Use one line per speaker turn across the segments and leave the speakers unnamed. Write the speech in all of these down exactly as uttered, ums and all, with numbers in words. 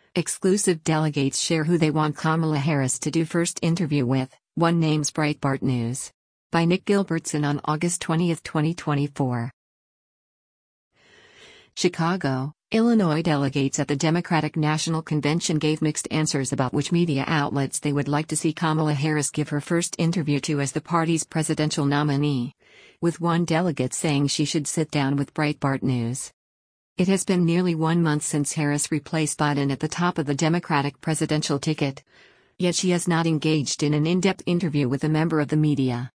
Exclusive delegates share who they want Kamala Harris to do first interview with, one names Breitbart News. By Nick Gilbertson on August twentieth, twenty twenty-four. Chicago, Illinois delegates at the Democratic National Convention gave mixed answers about which media outlets they would like to see Kamala Harris give her first interview to as the party's presidential nominee, with one delegate saying she should sit down with Breitbart News. It has been nearly one month since Harris replaced Biden at the top of the Democratic presidential ticket, yet she has not engaged in an in-depth interview with a member of the media.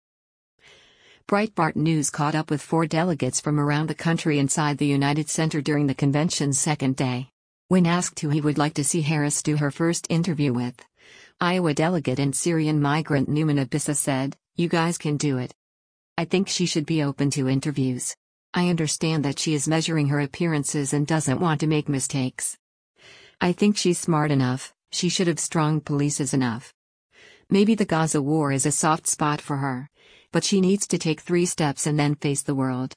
Breitbart News caught up with four delegates from around the country inside the United Center during the convention's second day. When asked who he would like to see Harris do her first interview with, Iowa delegate and Syrian migrant Newman Abissa said, "You guys can do it. I think she should be open to interviews. I understand that she is measuring her appearances and doesn't want to make mistakes. I think she's smart enough, she should have strong polices enough. Maybe the Gaza war is a soft spot for her, but she needs to take three steps and then face the world."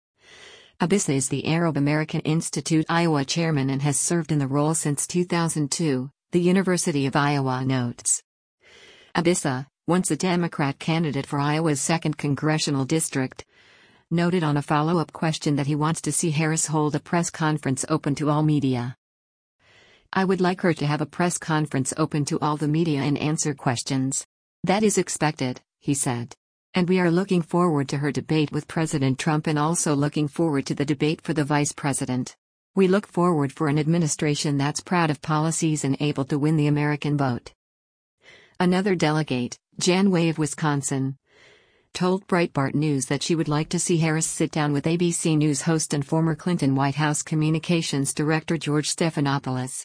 Abissa is the Arab American Institute Iowa chairman and has served in the role since two thousand two, the University of Iowa notes. Abissa, once a Democrat candidate for Iowa's second congressional district, noted on a follow-up question that he wants to see Harris hold a press conference open to all media. "I would like her to have a press conference open to all the media and answer questions. That is expected," he said. "And we are looking forward to her debate with President Trump and also looking forward to the debate for the vice president. We look forward for an administration that's proud of policies and able to win the American vote." Another delegate, Jan Way of Wisconsin, told Breitbart News that she would like to see Harris sit down with A B C News host and former Clinton White House Communications Director George Stephanopoulos.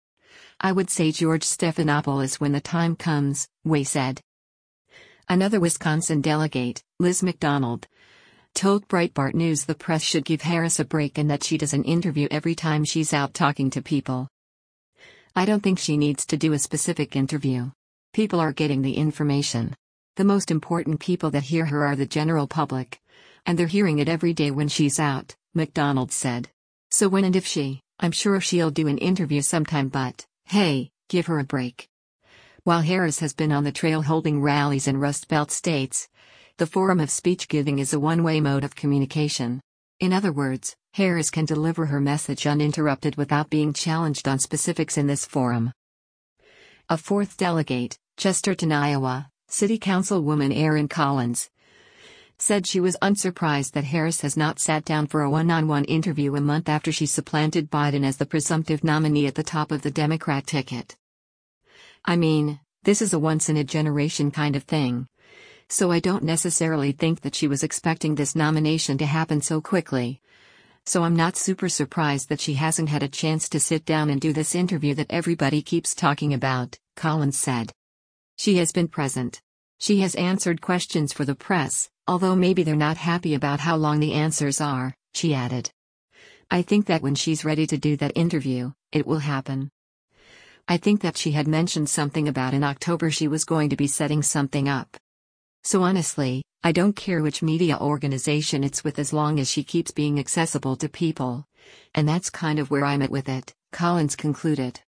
"I would say George Stephanopoulos when the time comes," Way said. Another Wisconsin delegate, Liz McDonald, told Breitbart News the press should give Harris a break and that she does an interview every time she's out talking to people. "I don't think she needs to do a specific interview. People are getting the information. The most important people that hear her are the general public, and they're hearing it every day when she's out," McDonald said. "So when and if she, I'm sure she'll do an interview sometime, but, hey, give her a break." While Harris has been on the trail holding rallies in Rust Belt states, the forum of speech giving is a one-way mode of communication. In other words, Harris can deliver her message uninterrupted without being challenged on specifics in this forum. A fourth delegate, Chesterton, Iowa, City Councilwoman Erin Collins, said she was unsurprised that Harris has not sat down for a one-on-one interview a month after she supplanted Biden as the presumptive nominee at the top of the Democrat ticket. "I mean, this is a once-in-a-generation kind of thing. So I don't necessarily think that she was expecting this nomination to happen so quickly. So I'm not super surprised that she hasn't had a chance to sit down and do this interview that everybody keeps talking about," Collins said. "She has been present. She has answered questions for the press, although maybe they're not happy about how long the answers are," she added. "I think that when she's ready to do that interview, it will happen. I think that she had mentioned something about in October she was going to be setting something up. So honestly, I don't care which media organization it's with as long as she keeps being accessible to people. And that's kind of where I'm at with it," Collins concluded.